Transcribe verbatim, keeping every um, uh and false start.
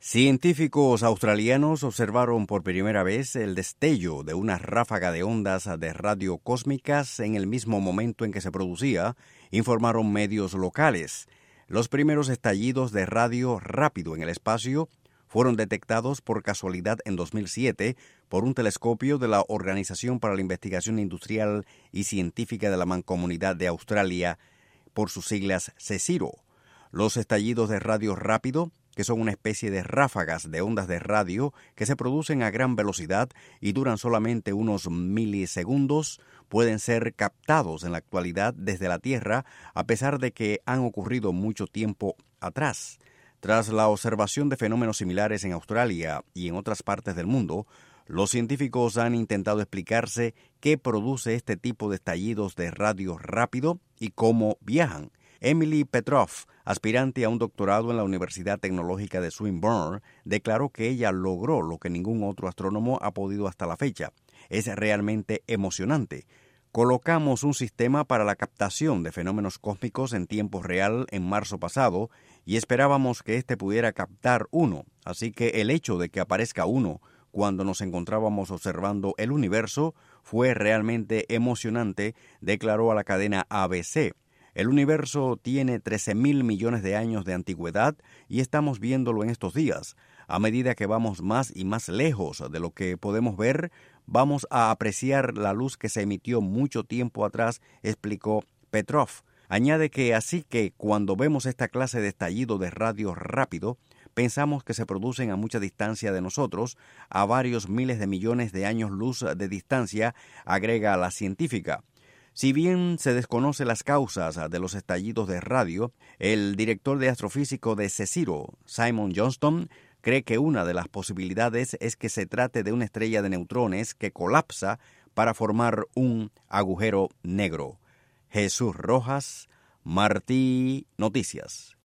Científicos australianos observaron por primera vez el destello de una ráfaga de ondas de radio cósmicas en el mismo momento en que se producía, informaron medios locales. Los primeros estallidos de radio rápido en el espacio fueron detectados por casualidad en dos mil siete por un telescopio de la Organización para la Investigación Industrial y Científica de la Mancomunidad de Australia, por sus siglas CSIRO. Los estallidos de radio rápido, que son una especie de ráfagas de ondas de radio que se producen a gran velocidad y duran solamente unos milisegundos, pueden ser captados en la actualidad desde la Tierra, a pesar de que han ocurrido mucho tiempo atrás. Tras la observación de fenómenos similares en Australia y en otras partes del mundo, los científicos han intentado explicarse qué produce este tipo de estallidos de radio rápido y cómo viajan. Emily Petrov, aspirante a un doctorado en la Universidad Tecnológica de Swinburne, declaró que ella logró lo que ningún otro astrónomo ha podido hasta la fecha. Es realmente emocionante. Colocamos un sistema para la captación de fenómenos cósmicos en tiempo real en marzo pasado y esperábamos que éste pudiera captar uno, así que el hecho de que aparezca uno cuando nos encontrábamos observando el universo fue realmente emocionante, declaró a la cadena A B C. El universo tiene trece mil millones de años de antigüedad y estamos viéndolo en estos días. A medida que vamos más y más lejos de lo que podemos ver, vamos a apreciar la luz que se emitió mucho tiempo atrás, explicó Petrov. Añade que así que cuando vemos esta clase de estallido de radio rápido, pensamos que se producen a mucha distancia de nosotros, a varios miles de millones de años luz de distancia, agrega la científica. Si bien se desconocen las causas de los estallidos de radio, el director de astrofísico de CSIRO, Simon Johnston, cree que una de las posibilidades es que se trate de una estrella de neutrones que colapsa para formar un agujero negro. Jesús Rojas, Martí Noticias.